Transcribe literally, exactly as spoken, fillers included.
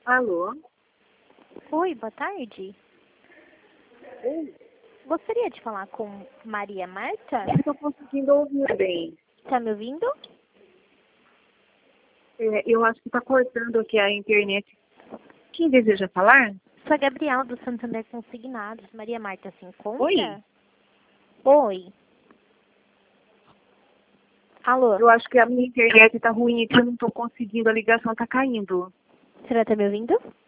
Alô? Oi, boa tarde. Oi? Gostaria de falar com Maria Marta? Não estou conseguindo ouvir bem. Tá me ouvindo? É, eu acho que está cortando aqui a internet. Quem deseja falar? Sou a Gabriela do Santander Consignados. Maria Marta se encontra? Oi? Oi. Alô? Eu acho que a minha internet está ruim aqui, eu não estou conseguindo, a ligação está caindo. Você tá me ouvindo?